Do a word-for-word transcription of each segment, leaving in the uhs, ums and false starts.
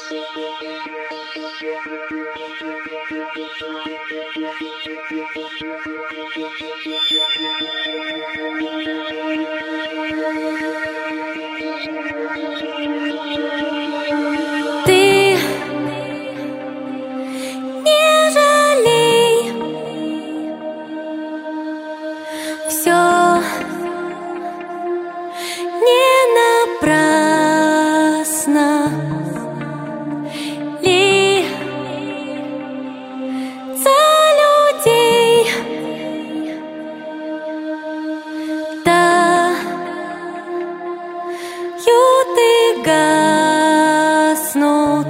Ты не жалей, все не напрасно лица людей тают и гаснут.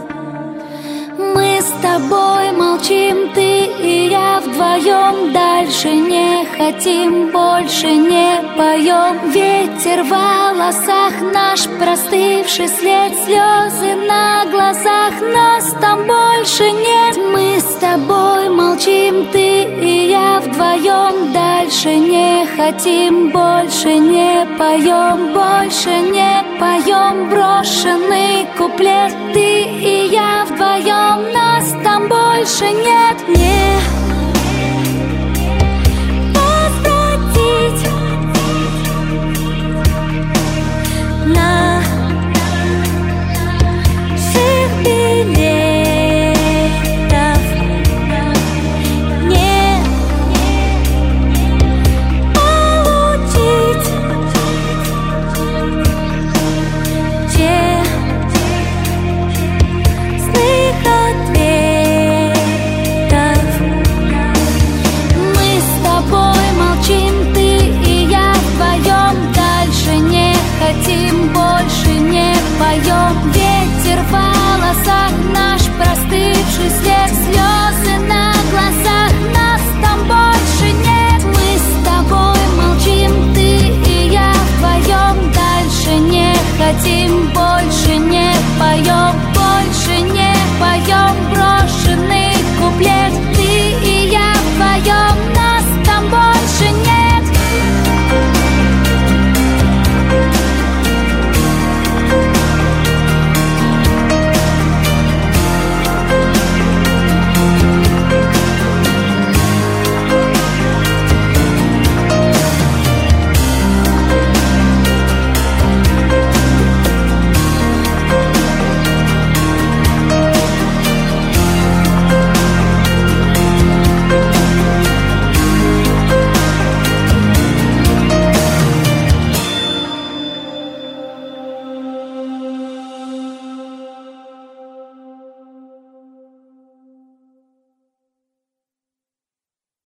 Мы с тобой молчим, ты и я вдвоем. Дальше не хотим, больше не поем. Ветер в волосах, наш простывший след, слезы на глазах, нас там больше нет. Мы с тобой молчим, ты и я вдвоем. Дальше не хотим, больше не поем, больше не поем. Брошенный куплет, ты и я вдвоем, нас там больше нет. Нет.